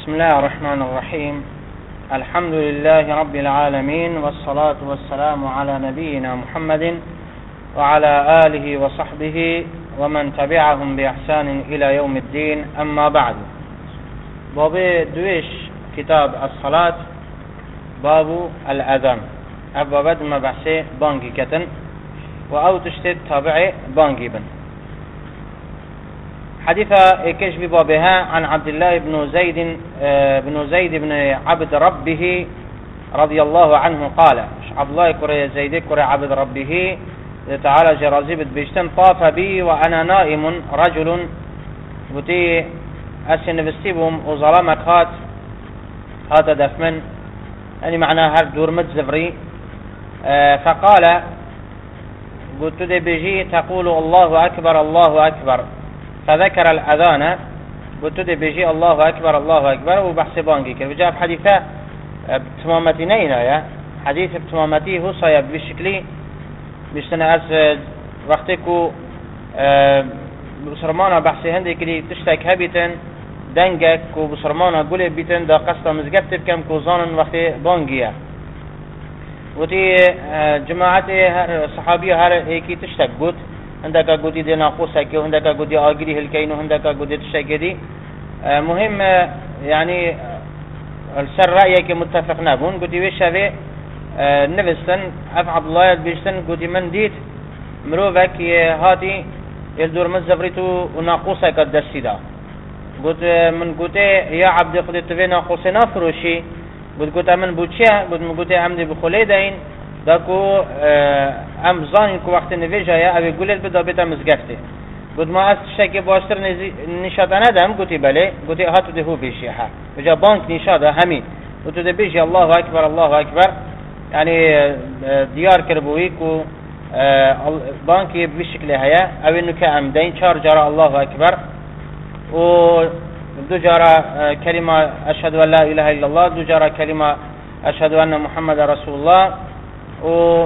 بسم الله الرحمن الرحيم. الحمد لله رب العالمين، والصلاة والسلام على نبينا محمد وعلى آله وصحبه ومن تبعهم بإحسان إلى يوم الدين. أما بعد، باب دويش كتاب الصلاة باب الأذان. أبواب ما بحثي بانجي كتن وأو تشتد تابعي بانجي بن. حديثة كشف بابها عن عبد الله بن زيد بن عبد ربه رضي الله عنه قال: عبد الله كري زيد كري عبد ربه تعالى جرازيب بيشتن طاف بي وأنا نائم رجل بتي أسن بستيبهم وظلامك هذا دفمن يعني معناها هردور متزفري. فقال: قلت دي بيجي تقول الله أكبر الله أكبر، فذكر الأذان. قلت دي بيجي الله أكبر الله أكبر وبحث بانجي كيف جاء في حديثة بتمامتينين يا حديث بتمامتي هو صيب بالشكلي بيشتنا أس وقتكو بسرمانا بحث هندي كلي تشتك هبيتن دنجك وبسرمانا قولي بيتن دا قصة مزقبت بكم كوزان وقت بانجية وتي جماعتي صحابية هر ايكي تشتك قد عندك قدي دي ناقوسك وعندك قدي آجري هلكين وعندك قدي تشتكدي. مهم يعني السر رأيك متفق نبون. قدي ويشافي نفستن عبد الله بيشتن قدي من ديت مروفك هاتي يلدور مزبريتو وناقوسك الدرسيدا. قلت من قلت يا عبد خدي تبي ناقوس نافروشي. قلت من بوتشيا قلت عمدي بخليدين داكو ام زانين كو وقت نویجا یا اوی گولت بدا بیتا مزگفته. قلت ما از شکی باشتر نشاط ندم. قلت بله. قلت هاتو ده هو بیشی ها وجا بانك نشاطه همین. قلت ده بیشی الله اکبر الله اکبر يعني ديار كربوي كو بانك بشكل هيا او انه كعمدين شار جرى الله اكبر و دو جرى كلمة اشهد ان لا اله الا الله، دو جرى كلمة اشهد ان محمد رسول الله، و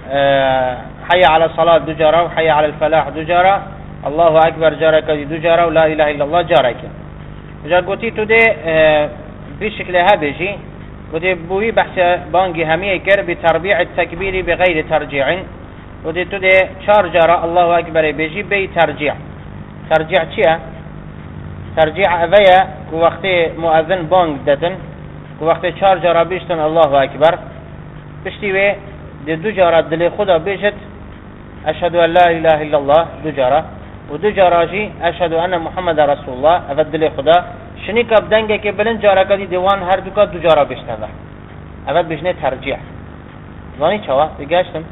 حي على الصلاة دو جرى، وحي على الفلاح دو جرى، الله اكبر جرى كدي دو جرى، ولا اله الا الله جرى كي. جا قلتي تو دي بشكل ها بيجي ودي بوي بحث بانجي همية كر بتربيع التكبير بغير ترجيع. ودي تودي شارجرة الله أكبر بيجي بي ترجيع. ترجيع چيا؟ ترجيع أبيا كو وقت مؤذن بانج دتن كو وقت شارجرة بيشتن الله أكبر بشتيوه دي دو جارة دلي خدا بيجت أشهد أن لا إله إلا الله دو جارة، ودو جارة جي أشهد أن محمد رسول الله أفد دلي خدا شنی کب دنگه که بلند جارا کدی دیوان هر دو کا دو جارا بشنوه اول بجنه ترجیح زانی چوا بگشتم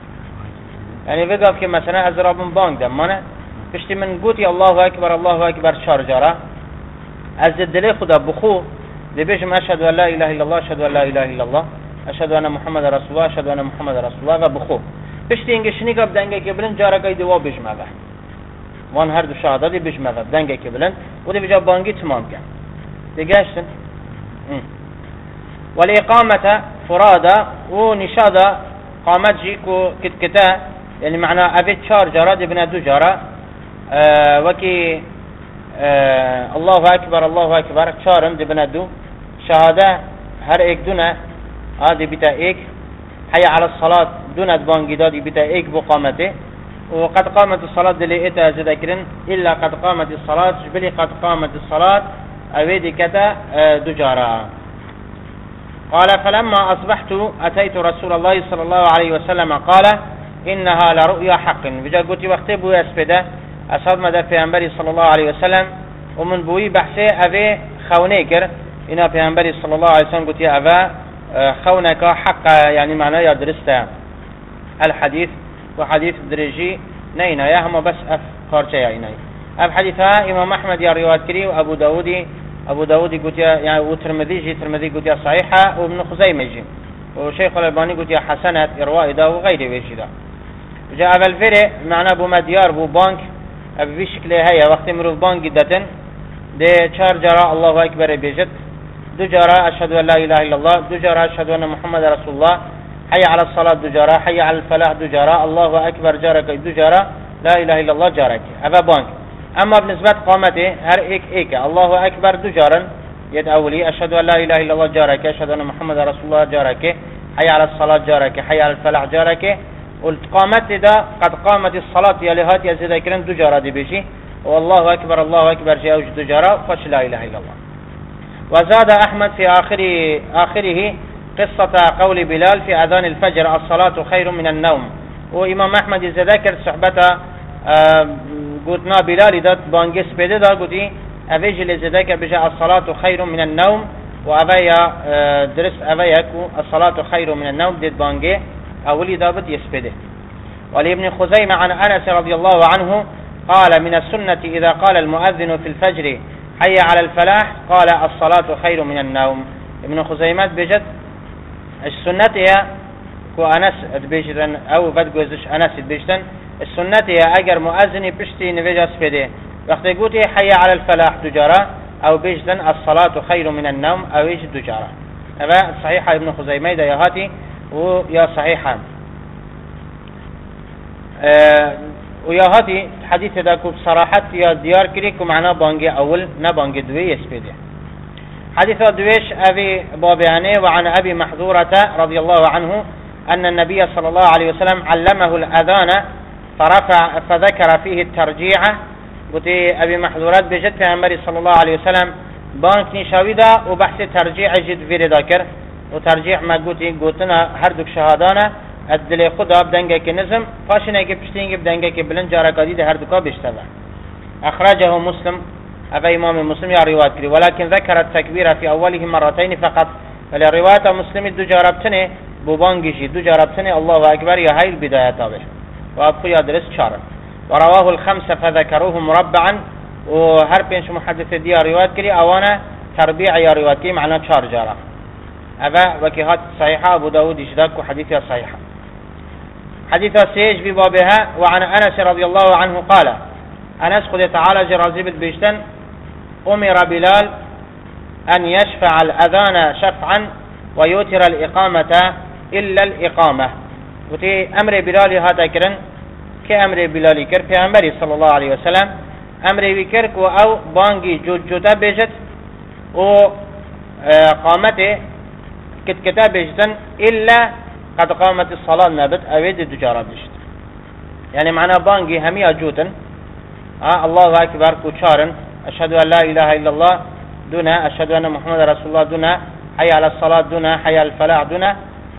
یعنی بگاف که مثلا از رابن بانگ دم منه پشتی من گوتی الله اکبر 4 جارا از دل خدا بخو دی بجم اشهد ان لا اله الا الله اشهد ان لا اله الا الله اشهد ان محمد رسول الله اشهد ان محمد رسول الله و بخو پشتی اینگه شنی کب دنگه که بلند جارا کدی دیوا بجموه وان هر دو شهاده دی بجموه دنگه که بلند و دی بجا بانگی تمام کن دقاشتن. والإقامة فرادة ونشادة قامت جيكو كتكتا يعني معنى أبيت 4 جارة دي بنا 2 جارة وكي الله أكبر 4 دي بنا 2 شهادة هر ايك دونا هذه بتا ايك. حي على الصلاة دونا بانجي دادي بتا ايك بقامته. وقد قامت الصلاة دلي اتا ذكرن إلا قد قامت الصلاة جبلي قد قامت الصلاة أبيدي كتا 2 جارة. قال: فلما أصبحت أتيت رسول الله صلى الله عليه وسلم قال: إنها لرؤيا حق. بجا قلت وقت بوي أسبدا أصاب مدى في أنبري صلى الله عليه وسلم ومن بوي بحثي أبي خونيكر إنا في أنبري صلى الله عليه وسلم قلت يا أبا خونك حق يعني معناه يدرست الحديث وحديث درجي نينا يا هم بس أفكار يا إناي الحديثها إمام أحمد يا رواية كري وأبو داودي قلت يعني وترمذي قلت يا صحيحة وابن خزيمة جي وشيخ الألباني قلت يا حسنة رواية دا وغيره ويجي دا. جاء بالفرق معنى بو مديار بو بانك بشكل هيا وقت مروف بانك جدتن دي 4 جرى الله أكبر بيجت 2 جرى أشهد أن لا إله إلا الله 2 جرى أشهد أن محمد رسول الله حي على الصلاة 2 جرى حي على الفلاح 2 جرى الله أكبر جارك 2 جرى لا إله إلا الله جارك أبا بانك. اما بالنسبة قامته هر ایک الله اکبر 2 جارن يد أولي أشهد أن لا إله إلا الله جارك، أشهد أن محمد رسول الله جارك، حي على الصلاة جارك، حي على الفلاح جارك. والقامت دا قد قامت الصلاة يا لهات يا زيد كرن دو جارة دي بيجي، والله أكبر الله أكبر جاء وجد دو جارة فش لا إله إلا الله. وزاد أحمد في آخره قصة قول بلال في أذان الفجر الصلاة خير من النوم. وإمام أحمد ذكر صحبته قلتنا بلال دات بانجس بيده دا قلتي أفيج اللي ذكر بجاء الصلاة خير من النوم، وأبايا درس أبايكو الصلاة خير من النوم ديت بانجي أولي دابت يسبده. ولابن خزيمة عن أنس رضي الله عنه قال من السنة إذا قال المؤذن في الفجر حي على الفلاح قال الصلاة خير من النوم. ابن خزيمة بجد السنة هي كو أنس بيجدن أو بدجوزش أنس بيجدن السنة هي أجر مؤذن بشتي نبيجا سبده وقت يقولي حي على الفلاح دجارة أو بيجدن الصلاة خير من النوم أو يجد دجارة. هذا صحيحة ابن خزيمة ده يهاتي ويا صحيحة ويا هاتي حديث داكو بصراحة يا ديار كريكو معنا بانجي أول نبانجي دوي يسبده. حديث دويش أبي بابياني وعن أبي محذورة رضي الله عنه أن النبي صلى الله عليه وسلم علمه الأذان فرفع فذكر فيه الترجيع. قلت أبي محذورات بجد في أمري صلى الله عليه وسلم بانك نشاويدا وبحث ترجيع جد في ذاكر وترجيع ما قلتنا هردك شهادانا الدلي خدا بدنجا كنزم فاشنا كبشتين بدنجا كبلن جاركا دي هردكا بيشتبع. أخرجه مسلم أبا إمام مسلم يا رواية كري ولكن ذكر التكبير في أوله مرتين فقط. فالرواية مسلم دو جاربتني بوبانجي دو جاربتني الله أكبر يا هاي البداية تابع وأبقى يدرس شارع. ورواه الخمسة فذكروه مربعا وهر بينش محدث دي رواية كري أوانا تربيع يا رواية كري معنى شار جارة. أبا وكيهات صحيحة أبو داود يشدك حديثها صحيحة. حديث سيج ببابها وعن أنس رضي الله عنه قال أنس قد تعالى جرازيب بيشتن أمر بلال أن يشفع الأذان شفعا ويوتر الإقامة إلا الإقامة. وتي أمر بلال هذا كرن كأمر بلال كر في أمري صلى الله عليه وسلم أمر بكرك أو بانجي جوتا بيجت وقامته كتاب بيجتن إلا قد قامت الصلاة نابت أويد الدجارة بيجت. يعني معنى بانجي همي أجوتن الله أكبر كوشارن أشهد أن لا إله إلا الله دنا أشهد أن محمد رسول الله دنا حي على الصلاة دنا حي على الفلاح دنا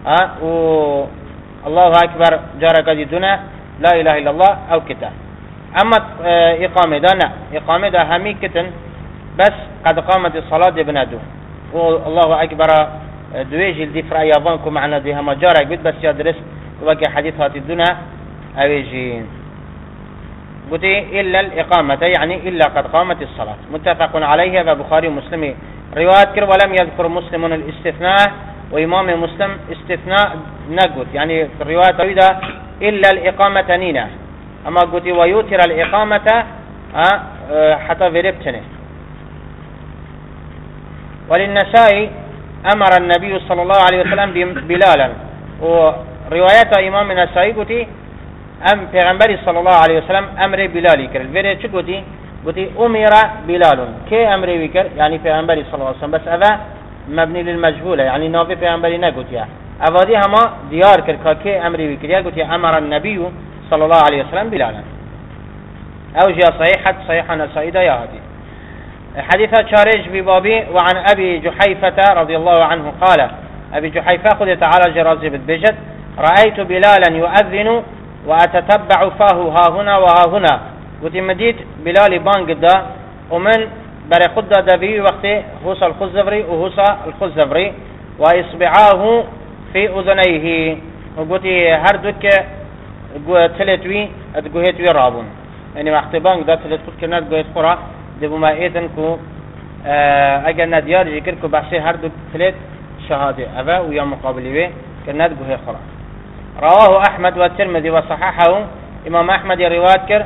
الله أكبر جارك دي دنا لا إله إلا الله أو كتاب. أما إقامة دنا إقامة دا همي كتن بس قد قامت الصلاة دي بنادو والله أكبر دويجي الدي فرأي يابانكو معنا دي هما جارك بيت بس يدرس وكي حديث هاتي دنا أويجين قلت إلا الإقامة يعني إلا قد قامت الصلاة. متفق عليه فبخاري ومسلم رواية كر ولم يذكر مسلم الاستثناء وإمام مسلم استثناء نقول يعني في الرواية طويلة إلا الإقامة نينا. أما قلت ويوتر الإقامة حتى فربتني. وللنسائي أمر النبي صلى الله عليه وسلم بلالا ورواية إمام النسائي قلت أم پیغمبر صلى الله عليه وسلم أمر بلالي كر الفيري شو قلتي أمر بلال كي أمر بكر يعني پیغمبر صلى الله عليه وسلم بس أذا مبني للمجهولة يعني نافي پیغمبري نقلتيها أفادي هما ديار كر كي أمر بكر قلتي أمر النبي صلى الله عليه وسلم بلالا أو جاء صحيحة نسائدة يا هدي. حديثة شارج ببابي وعن أبي جحيفة رضي الله عنه قال أبي جحيفة خذ تعالى جرازي بالبجد رأيت بلالا يؤذن وأتتبع فاه ها هنا وها هنا. وتمديت بلال بانق دا ومن برقد دبي وقت هوس الخزفري وهوس الخزفري وإصبعاه في أذنيه. وقلت هردك تلتوي أتقوهتوي رابون يعني وقت بانق دا تلتقود كرنات قوهت خورا دبو ما إيدن كو أجل نديار جيكر كو بحشي هردك تلت شهادة أبا ويا مقابلي كرنات قوهت خورا. رواه أحمد والترمذي وصححه. إمام أحمد رواية كر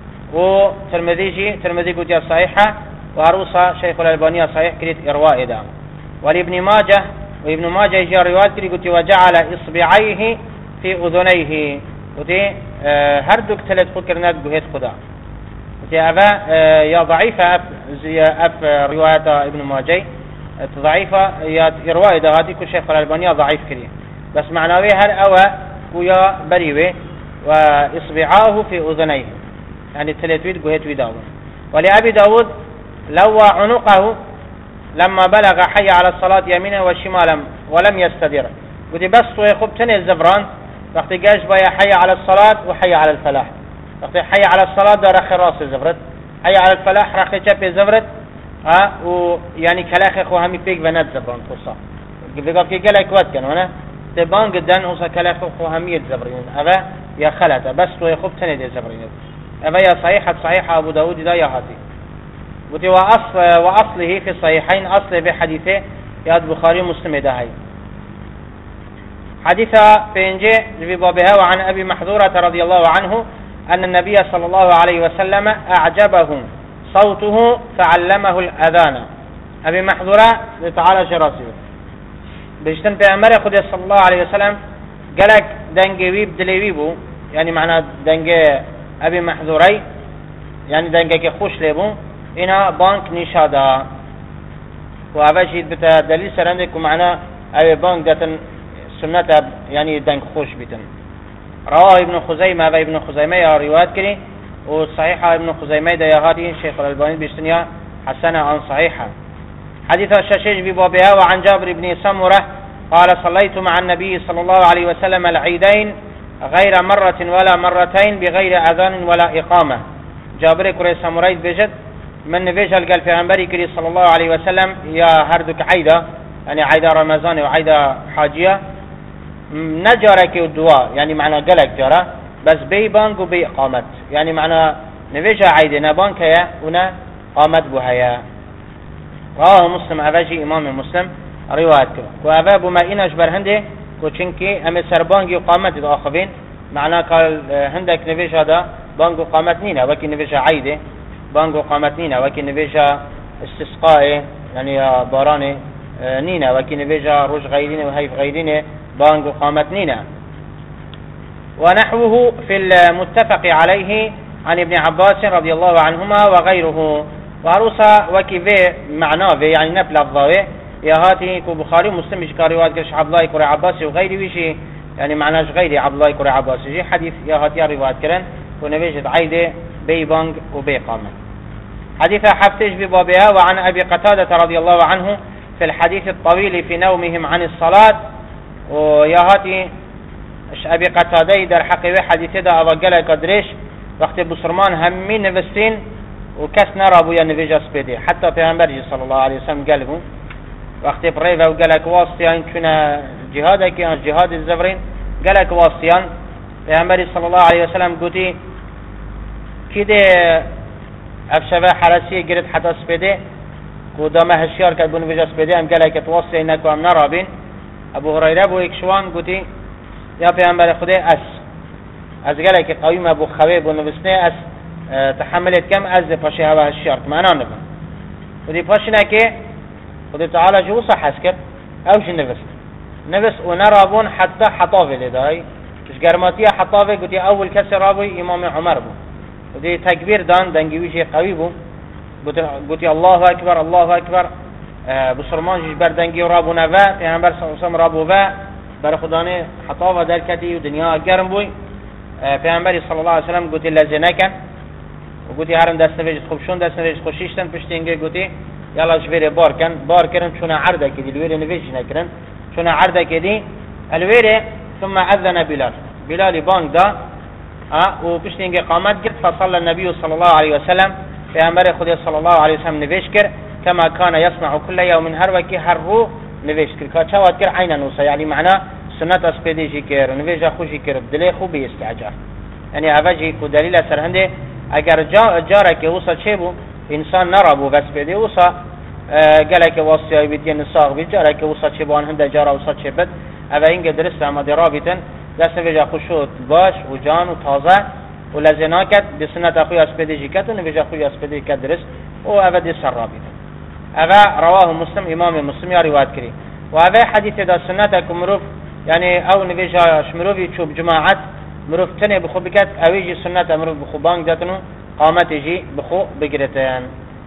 وترمذي قلت صحيحة وهروسا شيخ الألبانية صحيح كريت إرواء دا. ولابن ماجه وابن ماجه جاء رواية كريت قلت وجعل إصبعيه في أذنيه. قلت هردك ثلاث فكرنات قهيت خدا. قلت أبا يا ضعيفة أف رواية ابن ماجه ضعيفة يا رواية دهاتي كل شيخ الألباني ضعيف كريه بس معناه هر أوى ويا بريوه وإصبعاه في أذنيه يعني تلتويد قهت داود. ولأبي داود لوى عنقه لما بلغ حي على الصلاة يمينا وشمالا ولم يستدر قلت بس ويخب تني الزبران وقت جاش بيا حي على الصلاة وحي على الفلاح وقت حي على الصلاة دار أخي راسي زفرت حي على الفلاح رخي شابي زفرت ويعني كلاخي خو همي بيك بنات زبران خصا قبل كي قالك وقت كان وانا تبان قدان وصا كلاخي خو همي زبرين أبا يا خلته بس ويخب تني دي زبرين أبا يا صحيحة أبو داود دا يا هاتي وأصله في الصحيحين أصله بحديثه يا البخاري ومسلم ده هاي حديث بينجي في بابها وعن أبي محذورة رضي الله عنه أن النبي صلى الله عليه وسلم أعجبه صوته فعلمه الأذان. أبي محذورة تعالى شراسي بيجتن بأمر خد صلى الله عليه وسلم قالك دنجي ويب دليبو يعني معنى دنجي أبي محذوري يعني دنجي كخوش ليبو إنها بانك نشادا وأبجد بتا دليل سرندك ومعنى أبي بانك داتن سنة يعني دنك خوش بيتن. رواه ابن خزيمة ابن خزيمة يا روايات كري وصحيحة ابن خزيمة ده يا هادي الشيخ الألباني بيشتنيا حسنة عن صحيحة. حديث الشاشيج ببابها وعن جابر بن سمرة قال صليت مع النبي صلى الله عليه وسلم العيدين غير مرة ولا مرتين بغير أذان ولا إقامة. جابر كري سمرة بجد من نبيج قال في عنبري كري صلى الله عليه وسلم يا هردك عيدة يعني عيدة رمضان وعيدة حاجية نجارك الدواء يعني معنى قلق جرى بس بي بانك وبي قامت يعني معنى نبيج عيدة نبانك يا ونا قامت بها. رواه مسلم أباجي إمام مسلم روايات كرا وأبا بما إن أجبر هنده كوشنكي أمي سربانجي وقامت الآخرين معنى قال هندك نبيج هذا بانك وقامت نينا وكي نبيج عيدة بانك وقامت نينا وكي نبيج استسقاء يعني باراني نينا وكي نبيج روج غيرين وهيف غيرين بانك وقامت نينا. ونحوه في المتفق عليه عن ابن عباس رضي الله عنهما وغيره وعروسا وكي في معناه في يعني نبل الضوء يا هاتي كو بخاري ومسلم مش كاريوات كرش عبد الله كوري عباس وغيره ويشي يعني معناش غيري عبد الله كوري عباس يجي حديث يا هاتي روايات كرن ونبيجت عيدة بي بانج وبي قامة. حديث حفتش ببابها وعن أبي قتادة رضي الله عنه في الحديث الطويل في نومهم عن الصلاة ويا هاتي أبي قتادة در حقي حديث ده أبقى قدريش وقت بصرمان همين نفستين وكاس نرى بويا نفيجا سبيدي حتى پیغمبر صلى الله عليه وسلم قالبو وقت بريفا وقالك واسطيان كنا جهادك جهاد الزفرين قالك واسطيان پیغمبر صلى الله عليه وسلم قوتي كده افشبه حرسي قرد حتى سبيدي قدامه هشيار كدبو نفيجا سبيدي هم قالك تواسطي انكو هم نرى بين ابو هريرة بو اكشوان قوتي يا پیغمبر خده از قالك قويم ابو خويب ونفسني اس تحملت كم از پاشي هوا الشرط ما انا نفهم ودي پاشنا كي ودي تعالى جو صح اسكت اوش نفس ونرابون حتى حطافه لداي مش قرماتيه حطافه قلت اول كسر رابي امام عمر بو ودي تكبير دان دنگويشي قوي بو قلت الله اكبر الله اكبر بسرمان جيش بردنگي رابو نفا پیغمبر صلى الله عليه وسلم رابو با بر خدانه حطافه دركتي ودنيا گرم بوي پیغمبر صلى الله عليه وسلم قلت لزنكن وقلتي هرم دست نویج خوبشون دست نویج خوشیشتن پشتینگه قلتي يلا جبير بار كرن شونا عرضه كدي الوير نویج نكرن شونا عرضه كدي الوير ثم أذن بلال بانك دا وپشتینگه قامت قد فصلى النبي صلى الله عليه وسلم في أمر خدي صلى الله عليه وسلم نویج كر كما كان يصنع كل يوم هر وكي هر رو نویج كر كاتشوات كر عين نوسا يعني معنى سنة اسبيديجي كر نویج خوشي كر بدلي خوب استعجال يعني اوجي كو دليل سرهنده اگر جارك وصل شيبو انسان نرابو بس بده وصل قالك وصي بيدين نساق بجارك وصل شيبو ان هند جارا وصل شيبت اوا انك درست ما درابتن دست وجا خشوت باش وجان وتازه ولزناكت بسنه اخوي اسبديجي كتن وجا اخوي اسبدي كدرس او ابدي سرابتن اوا رواه مسلم امام مسلم روايات كري وهذا حديث ده سنه كمروف يعني او نبيجا شمروفي تشوب جماعات مروف تاني بخو بكات اويجي سنة مروف بخو بانك داتنو قامت يجي بخو بقرتين.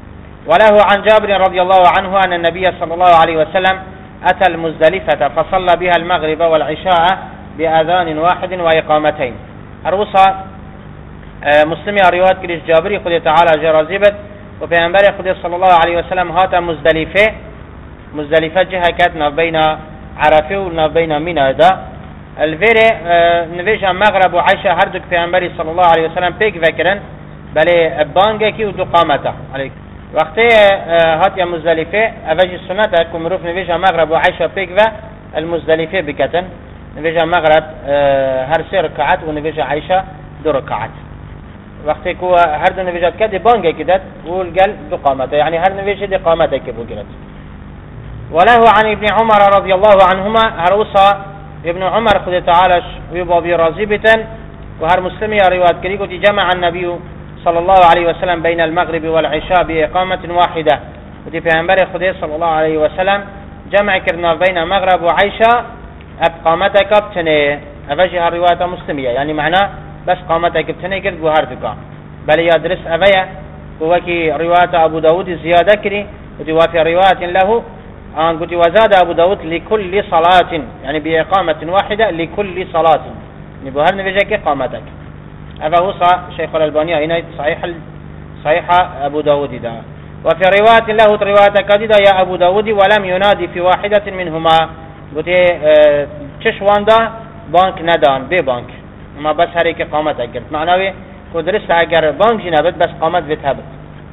وله عن جابر رضي الله عنه أن النبي صلى الله عليه وسلم أتى المزدلفة فصلى بها المغرب والعشاء بأذان واحد وإقامتين. أروصى مسلمي روايات كريش جابري خذ تعالى جرازبت وبينبري خذ صلى الله عليه وسلم هاتا مزدلفة جهة كاتنا بين عرفه وبين منى دا الفيري نفيجها مغرب وعشاء هردك بينبري صلى الله عليه وسلم بيك فكرا بل بانجكي ودو قامته عليك وقت هات يا مزدلفة أفجي السنة كمروف نفيجها مغرب وعشاء بيك المزدلفة بكتن نفيجها مغرب هر 3 ركعات ونفيجها عشاء 2 ركعات وقت كو هر دو نفيجات كده بانجا كده والقل دو قامته يعني هر نفيجة دي قامته كبو كده. وله عن ابن عمر رضي الله عنهما هروصى ابن عمر خذ تعالى ويبابي راضبة وهر مسلمي روايات كريكو جمع النبي صلى الله عليه وسلم بين المغرب والعشاء بإقامة واحدة ودي في أنبري خذ صلى الله عليه وسلم جمع كرنا بين مغرب وعشاء أقامتك بتني أفجي الرواية مسلمية يعني معناه بس قامتك بتني كرد بوهردك بل يدرس أبيا وكي رواية أبو داود زيادة كري ودي وفي رواية له قلت وزاد أبو داود لكل صلاة يعني بإقامة واحدة لكل صلاة يعني بوهر نفجك قامتك هذا هو شيخ الألباني هنا صحيح أبو داود دا. وفي رواية له رواية كديدة يا أبو داود ولم ينادي في واحدة منهما قلت تشوان دا بانك ندان ببانك ما بس هريك قامتك قلت معناه كدرست اگر بانك جنابت بس قامت بتهبت.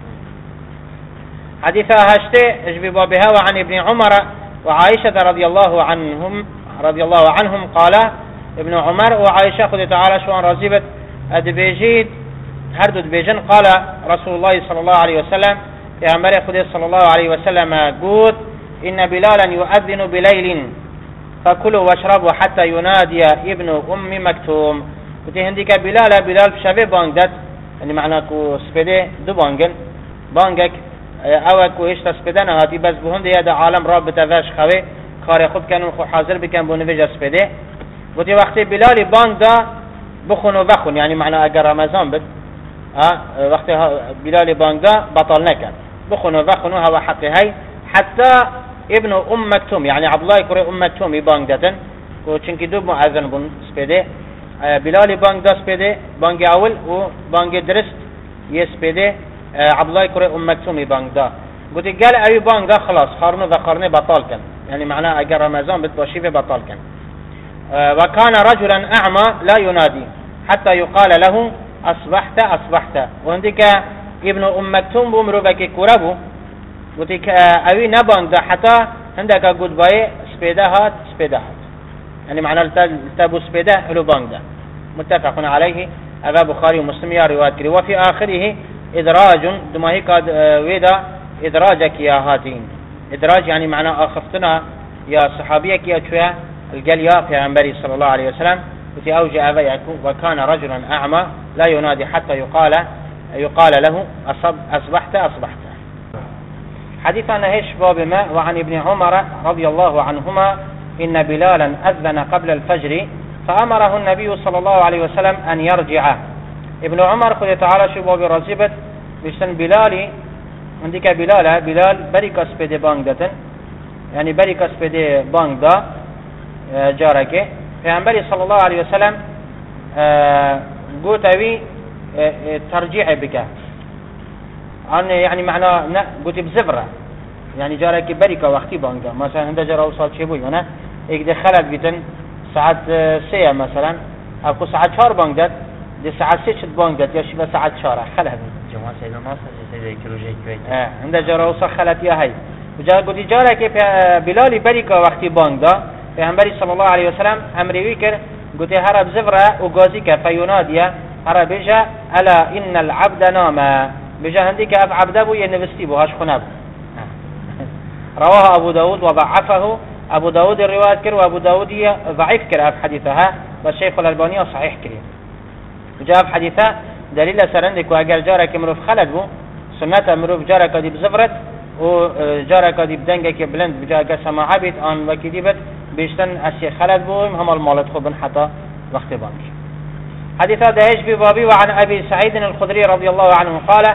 حديث هاشته اجب بابها وعن ابن عمر وعائشة رضي الله عنهم قال ابن عمر وعائشة خذ تعالى شوان رزيبت أدبيجيد هردد بيجن قال رسول الله صلى الله عليه وسلم يا عمر خذ صلى الله عليه وسلم قول إن بلالا يؤذن بليل فكلوا واشربوا حتى ينادي ابن أم مكتوم قلت هنديك بلال بشبه بانجدت يعني معناه كو سبيده دو بانجك او کو هیچ تسپیدن هاتی بس بهند یاد عالم را بتوش خوی کار خود کنن خو حاضر بکن بو نویج اسپیده گوتی وقتی بلال بانگ دا بخون و بخون يعني معنى اگر رمضان بد وقتی بلال بانگ دا بطل نکن بخون و بخون هوا حقی هی حتى ابن مكتوم يعني عبد الله كري مكتوم بانگ دادن کو چنکی دو مؤذن بون سپیده بلال بانگ دا سپیده بانگ اول و بانگ درست يسپیده عبد الله كري مكتوم بانگ دا قلت قال اي بانگ دا خلاص خارنه و قرنه بطال كان يعني معناه اگر رمضان بتباشي بطال كان. وكان رجلا اعمى لا ينادي حتى يقال له اصبحت وعندك ابن مكتوم بمروبك كربو قلت اوي نبانگ دا حتى عندك قد باي سبيدهات يعني معناه التابو سبيده له بانگ دا متفق عليه ابا بخاري ومسلم يا روايات كري. وفي اخره إدراج دماهي قد ويدا إدراجك يا هاتين إدراج يعني معنى أخفتنا يا صحابيك يا شوية الجليا في عنبري صلى الله عليه وسلم وفي أوجه أبيكم وكان رجلا أعمى لا ينادي حتى يقال له أصبحت حديثنا هيش باب ما وعن ابن عمر رضي الله عنهما إن بلالا أذن قبل الفجر فأمره النبي صلى الله عليه وسلم أن يرجع. ابن عمر خذ تعالى شو باب رزبت بشتن بلالي عندك بلال بريكاس بده بانگ دتن يعني بريكاس بده بانگ دا جارك پیغمبر صلى الله عليه وسلم قلت اوي ترجيع بك عن يعني معناه قلت بزفرة يعني جارك بريكا وقتي بانگ دا مثلا عند جرا وصل شي بوي انا اك دخلت بتن ساعه 3 مثلا او ساعه 4 بانگ دت دي ساعة 6 بانگ داد یا شبه ساعة 4 خلها جماعة سيدنا ماصر سيدنا كروجي كويت عند جرا وصل خلت يا هاي وجا قلت جارا كيف بلال بريكا وقتي بانگ دا پیغمبر صلى الله عليه وسلم امری وکر قلت هرب زفرة وغازي که فينادي هرب بجا الا ان العبد نام بجا هنديك اب عبده بو ينفستي بو هاش خناب رواه ابو داود وضعفه ابو داود الرواية كر وابو داود ضعيف كر اب حديثها والشيخ الألباني صحيح كريم وجاب حديثا دليل سرندك واجر جارك مروف خلد بو سنة مروف جارك دي بزفرت وجارك دي بدنجك بلند بجاك سماعة بيت ان وكدي بت بيشتن اشي خلد بو هم المالت خوبن حتى وقت بانك. حديثا دهش ببابي وعن ابي سعيد الخدري رضي الله عنه قال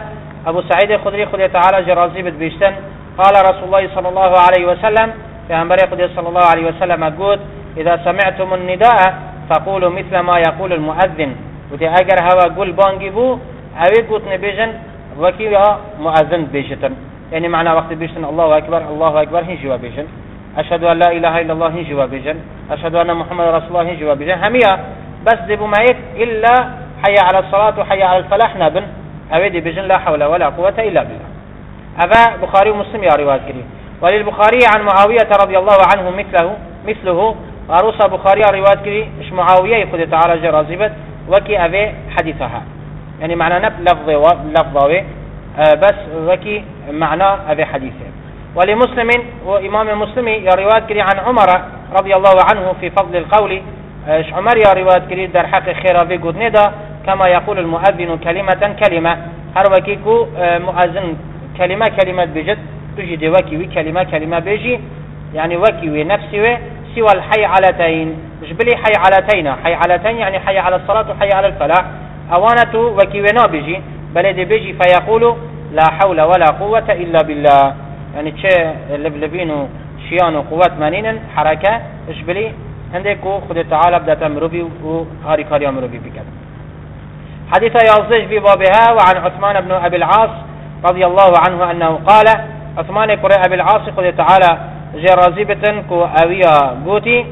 أبو سعيد الخدري خدي تعالى جرازي بيشتن قال رسول الله صلى الله عليه وسلم في أنبري خدي صلى الله عليه وسلم أقول إذا سمعتم النداء فقولوا مثل ما يقول المؤذن وتي أجر هوا قول بانجيبو أوي قوت نبيجن وكي مؤذن بيجتن يعني معنى وقت بيجتن الله أكبر الله أكبر هنجوا بيجن أشهد أن لا إله إلا الله هنجوا بيجن أشهد أن محمد رسول الله هنجوا بيجن همية بس دبو معيك إلا حي على الصلاة وحي على الفلاح نبن أوي دي بيجن لا حول ولا قوة إلا بالله. أبا بخاري ومسلم يا رواية كريم. وللبخاري عن معاوية رضي الله عنه مثله وروس بخاري رواية كريم مش معاوية يقول تعالى جرازبت وكي أبي حديثها يعني معنى نب لفظه بس وكي معنى أبي حديثه. ولمسلم وإمام مسلم يا رواية كريم عن عمر رضي الله عنه في فضل القول عمر يا رواية كريم در حق خير أبي قد ندا كما يقول المؤذن كلمة هر وكيكو مؤذن كلمة بجد تجد وكي كلمة بيجي يعني وكي نفسي سوى الحي علتين مش بلي حي علتين يعني حي على الصلاة وحي على الفلاح أوانته وكي ونا بيجي بل بيجي فيقول لا حول ولا قوة إلا بالله يعني تشي لبلبين شيان وقوات منين حركة مش بلي عندكو خد تعالى بدأت مروبي وهاري كاريا مروبي بكذا. حديث يازج في بابها وعن عثمان بن أبي العاص رضي الله عنه أنه قال عثمان قرأ أبي العاص خد تعالى جرازبة كو أويا قوتي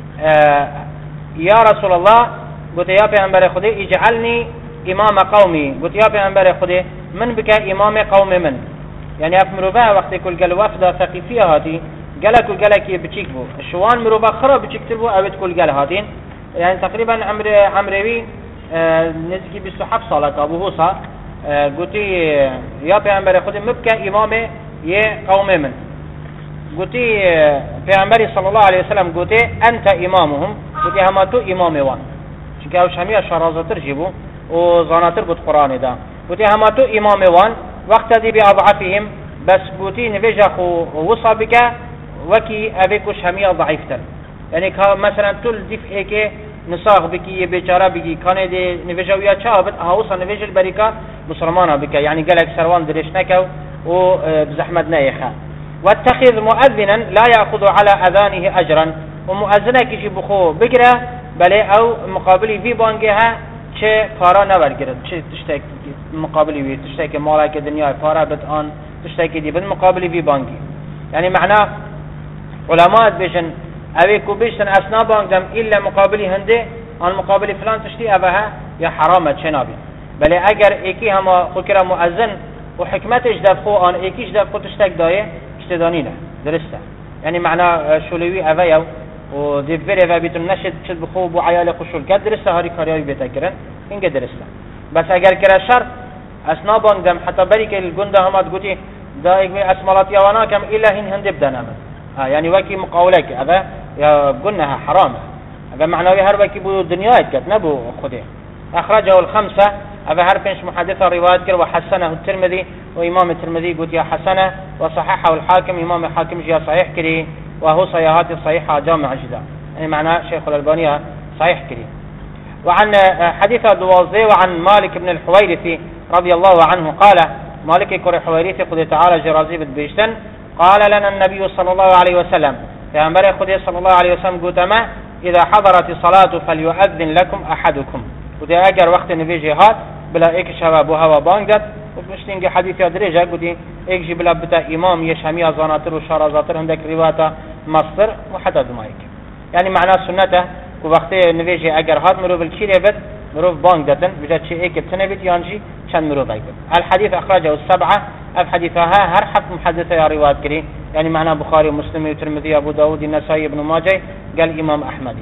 يا رسول الله قلت يا پیغمبر خدي اجعلني امام قومي قلت يا پیغمبر خدي من بك امام قوم من يعني افمرو بها وقت كل قال وفد ثقيفيه هاتي قالك قالك بچيك بو شوان مرو بخرا بچيك تربو اوت كل قال هاتين يعني تقريبا عمروي نزكي ب 27 سال ابو هوسا قلت يا پیغمبر خدي مبك امام يه قوم من قلت پیغمبر صلى الله عليه وسلم قلت انت امامهم قلت هما تو امام وان چونکه اوش همیه شرازتر جیبو و زاناتر بود قرآن دا قلت هما تو امام وان وقت دی بی اضعفهم بس قلتی نویجا خو وصا بك وكي أبيكوش همیه ضعیفتر يعني مثلا تول دفعه که نساغ بكي یه بیچاره بگی کانه دی نویجا ویا چه بد هاوصا نویجل بریکا بسرمانا بك يعني قالك سروان درش نکو و بزحمت نایخه واتخذ مؤذنا لا يأخذ على أذانه أجرا ومؤذنه كيجي بخو بقرأ بله او مقابلی وی بانگه چه پارا نورگرد چه تشتک مقابلی وی تشتک مالک دنیا پارا بد آن تشتک دی بد مقابلی وی بانگی يعني معناه علماء بيشن اوی کو بیشتن اسنا بانگدم الا مقابلی هنده آن مقابلی فلان تشتی اوها یا حرامه چنابی بله اگر ایکی هما خکر مؤذن و حکمتش دفخو آن ایکیش دفخو تشتک دایه اشتدانینه درسته يعني معناه شلوی اویو و دیفره و بیتون نشد چد بخوب و عیال خوشول کد درسته هاری کاریایی بیتا کرن اینگه درسته بس اگر کرا شر اسنا باندم حتی بری که الگنده همات گوتی دا اگوی اسمالات یوانا کم ایلا هین هنده بدنامه يعني وكي مقاولك هذا قلناها حرام هذا معناه هر وكي بو دنياك كت نبو خده أخرجه الخمسة هذا هر بينش محدثة روايات كر وحسنه الترمذي وإمام الترمذي قلت يا حسنه وصححه الحاكم إمام الحاكم جاء صحيح كري وهو صياحات الصحيحة جامع جدا يعني معناه شيخ الألباني صحيح كري. وعن حديث الدوازي وعن مالك بن الحويرثي رضي الله عنه قال مالك كر الحويرثي قد تعالى جرازي بيشتن قال لنا النبي صلى الله عليه وسلم يا أمبر خدي صلى الله عليه وسلم قلت ما إذا حضرت الصلاة فليؤذن لكم أحدكم ودي أجر وقت نبيجي هات بلا إيك شبابها وبانجت وبشتين حديث أدريجة قلت إيك جبلا بتا إمام يشامي زاناتر وشارزاتر عندك رواية مصدر وحتى دمائك يعني معناه سنته ووقت نبيجي أجر هات مرو بالكيري بد مرو بانجتن بجد شيء إيك بتنبت يانجي شان مرو بايك. الحديث أخرجه السبعة الحديثها هر حق محدثة يا روايات كري يعني معناه بخاري ومسلم وترمذي أبو داود النسائي ابن ماجه قال إمام أحمد.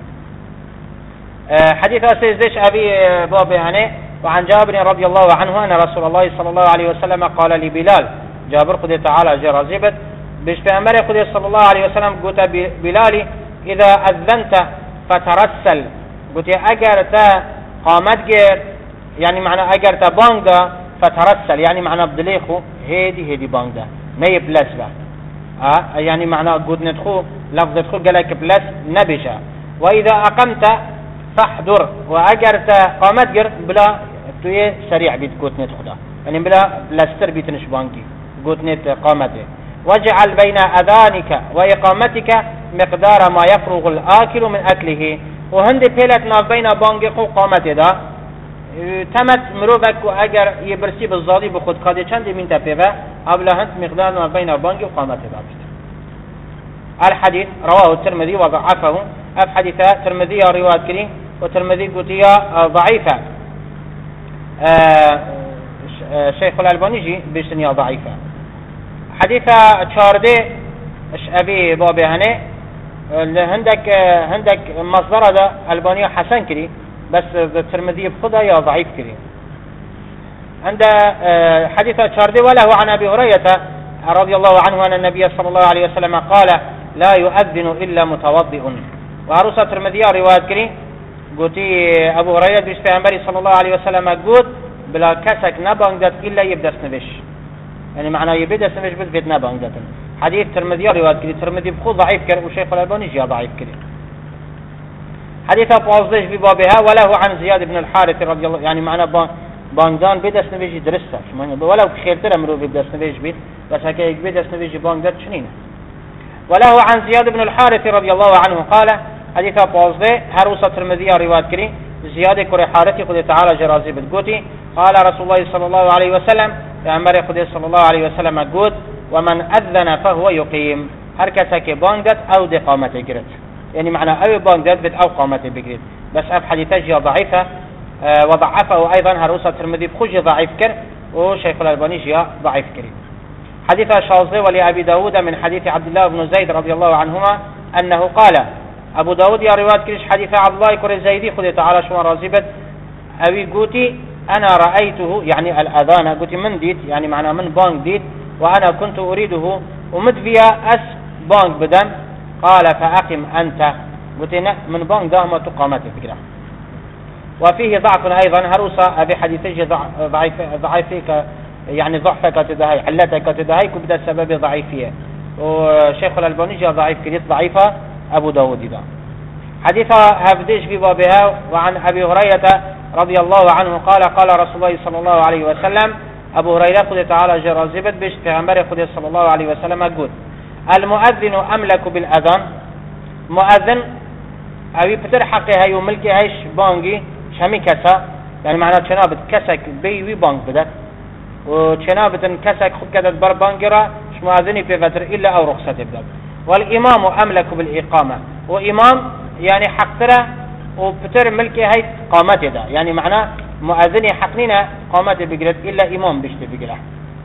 حديث أسيزش أبي باب يعني وعن جابر رضي الله عنه أن رسول الله صلى الله عليه وسلم قال لبلال جابر قد تعالى جرازبت بش بأمر قد صلى الله عليه وسلم قلت بلالي إذا أذنت فترسل قلت أجرت قامت جير يعني معنى أجرت باندا فترسل يعني معنى بدليخو هيدي باندا ني بلس با يعني معنى قد ندخو لفظ ندخو قالك بلس نبجا. وإذا أقمت فاحضر وأجرت قامت جر بلا توی سریع بید گوتنت خدا یعنی بلا لستر بیتنش بانگی گوتنت قامته واجعل بين أذانك وإقامتك مقدار ما يفرغ الآكل من أكله وهند بيلت ناف بين بانجق وقامته دا تمت مروفك اگر يبرسي بالظالي بخود قادي چند من تفيفه أبلا هند مقدار ناف بين بانجق وقامته دا الحديث رواه الترمذي وضعفه الحديث الترمذي رواية كريم والترمذي قتيا ضعيفة شيخ الألباني جي بيشتنيا ضعيفة حديث چارده أبي بابي هني هندك مصدر ده الباني حسن كري بس الترمذي بخدها يا ضعيف كري عند حديث چارده وله عن أبي هريرة رضي الله عنه أن النبي صلى الله عليه وسلم قال لا يؤذن إلا متوضئ وعروسة الترمذي رواية كري قلتي أبو هريرة بيش پیغمبر صلى الله عليه وسلم قلت بلا كسك نبانگدت إلا يبدس نبش يعني معناه يبدأ سمج بس بيتنا بانجتن حديث ترمذي رواية كري ترمذي بخو ضعيف كر وشيخ الألباني جاء ضعيف كري حديث بوازدش ببابها وله عن زياد بن الحارث رضي الله يعني معناه بانجدان بدأ سنبيجي درسته ولو خير ترى مرو بدأ سنبيج بيت بس هكذا بدأ سنبيجي بانجدت شنينه وله عن زياد بن الحارث رضي الله عنه قال حديث بوازده هروسة ترمذي رواية كري زياد كري حارثي خد تعالى جرازي بتقوتي قال رسول الله صلى الله عليه وسلم پیامبر خدا صلی الله علیه و سلم گفت و من اذن فهو يقيم هر کسی که بانگ داد او د قامت گرفت یعنی معنی او بانگ داد بد او قامت بگیرد بس اف حدیثه جا ضعیفه وضعفه ايضا هروسه الترمذي بخوج ضعيف كر وشيخ الألباني جاء ضعيف كريم حديث شاذ ولأبي داود من حديث عبد الله بن زيد رضي الله عنهما أنه قال أبو داود يا رواية كريش حديث عبد الله كري زيدي خذ تعالى شو رازبت أبي قوتي أنا رأيته يعني الأذان قلت من ديت يعني معنى من بانك ديت وأنا كنت أريده ومد فيها أس بانك بدن قال فأقم أنت قلت من بانك داهما تقامت فكرة وفيه ضعف أيضا هروسا أبي حديثي ضعيفك يعني ضعفك تدهي علتك تدهي كبدا السبب ضعيفية وشيخ الألباني جاء ضعيف كريت ضعيفة أبو داود دا حديثة هفديش في بابها وعن أبي هريرة رضي الله عنه قال قال رسول الله صلى الله عليه وسلم أبو هريرة خذ تعالى جرازبت بيش پیغمبر خذ صلى الله عليه وسلم قد المؤذن أملك بالأذان مؤذن أبي بتر حقها يوم ملكي هايش بانجي شمي كسا يعني معناه شنابت كسك بيوي بانج بدت وشنابت كسك خد كدت بر بانجرا مش مؤذني في فتر إلا أو رخصة بدت والإمام أملك بالإقامة وإمام يعني حقتره وبتر ملكي هاي قامته ده يعني معناه مؤذني حقنينا قامته بقرد إلا إمام بيشتي بقرد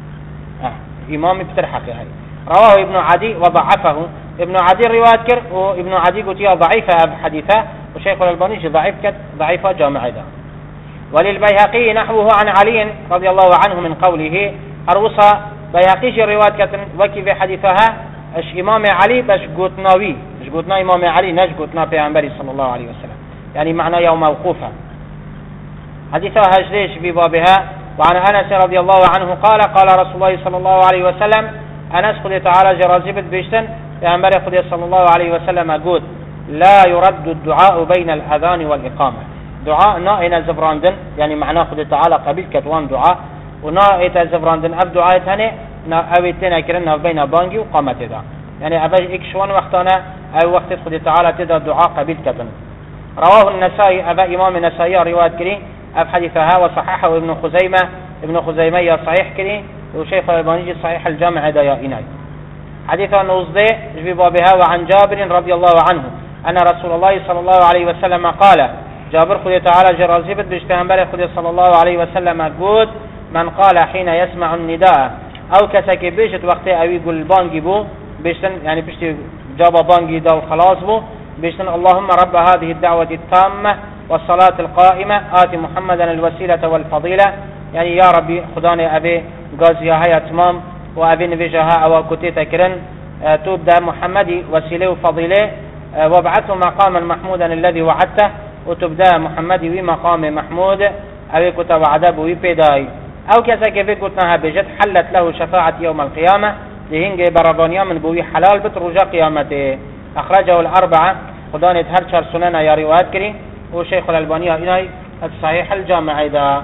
إمام بتر حقه هاي رواه ابن عدي وضعفه ابن عدي رواية كر وابن عدي قلت يا ضعيفة حديثة وشيخ الألباني ضعيف كت ضعيفة جامعة ده وللبيهقي نحوه عن علي رضي الله عنه من قوله أروصى بيهقيش رواية كت وكي حديثها اش امام علي باش قوتناوي اش قوتنا امام علي نش قوتنا پیغمبر صلى الله عليه وسلم يعني معنى يوم موقوفة حديثها هجريش في بابها وعن أنس رضي الله عنه قال قال رسول الله صلى الله عليه وسلم أنس خذ تعالى جرازبت بيشتن پیغمبر خذ صلى الله عليه وسلم قوت لا يرد الدعاء بين الأذان والإقامة دعاء نائنا زفراندن يعني معناه خذ تعالى قبيل كتوان دعاء ونائنا زفراندن أب دعاء هني أويتنا كرنا بين بانجي وقامت دا يعني أبي إكشوان وقتنا أو وقت خد تعالى تدا دعاء قبيل كتن رواه النسائي أبا إمام النسائي رواية كري أب حديثها وصححه ابن خزيمة يا صحيح كري وشيخ الألباني صحيح الجامع دا يا إناي حديث نوزدي في بابها وعن جابر رضي الله عنه أن رسول الله صلى الله عليه وسلم قال جابر خد تعالى جرازبت بجتهنبر خد صلى الله عليه وسلم قود من قال حين يسمع النداء او کسی که بیشت وقتی اوی گل بانگی بو بیشتن يعني بشتي جابا بانگي دا وخلاص بو بیشتن اللهم رب هذه الدعوة التامة والصلاة القائمة آت محمدا الوسيلة والفضيلة يعني يا ربي خداني أبي قازيها هيا تمام وأبي نبيجها أو كتيتا كرن تبدأ محمدي وسيلة وفضيلة وابعثه مقاما محمودا الذي وعدته وتبدأ محمدي ومقام محمود أبي كتا وعدب ويبداي او کسی که بگوتنها بجد حلت له شفاعت يوم القيامة لهنگ برابانيا من بوي حلال بت رجا قيامته اخرجه الاربعة خدانت هر چار سنن يا روایت کری و شیخ الالباني اینای صحیح الجامع دا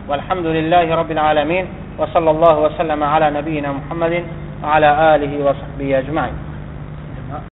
والحمد لله رب العالمين، وصلى الله وسلم على نبينا محمد وعلى آله وصحبه أجمعين.